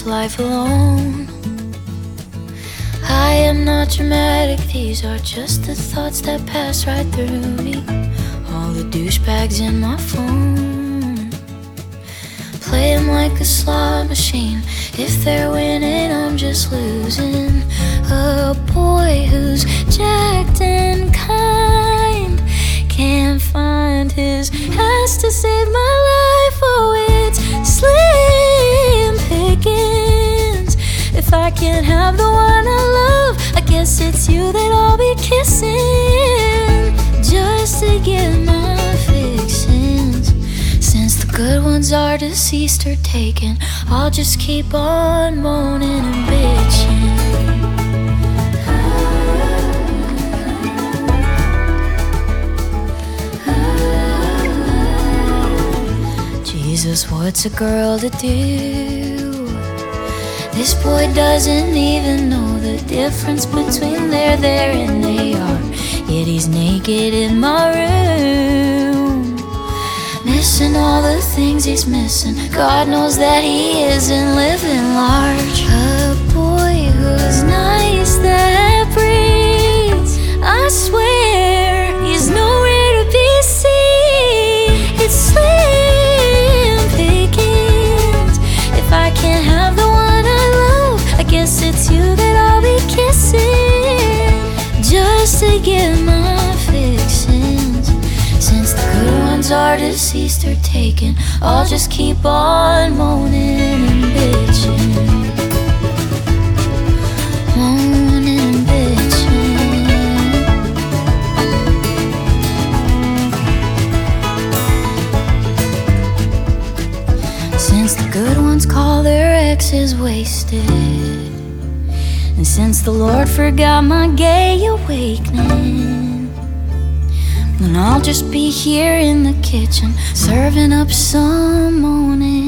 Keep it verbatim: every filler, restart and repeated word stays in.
life alone. I am not dramatic, these are just the thoughts that pass right through me. All the douchebags in my phone, playing like a slot machine. If they're winning, I'm just losing. A boy who's jacked and kind can't find his ass to save my life. Oh, it's slim pickings. If I can't have the one I love, I guess it's you that I'll be kissing, just to get my fixins. Since the good ones are deceased or taken, I'll just keep on moaning and bitching. Jesus, what's a girl to do? This boy doesn't even know the difference between they're there and they are. Yet he's naked in my room, missing all the things he's missing. God knows that he isn't living large. A boy who's nice, that breathes, I swear he's nowhere to be seen. It's slim pickings. If I can't have the one I love, I guess it's you that I'll be kissing, just to get my fixins. Since the good ones are deceased or taken, I'll just keep on moaning and bitching. Moaning and bitching. Since the good ones call their exes wasted, and since the Lord forgot my gay awakening, then I'll just be here in the kitchen, serving up some moaning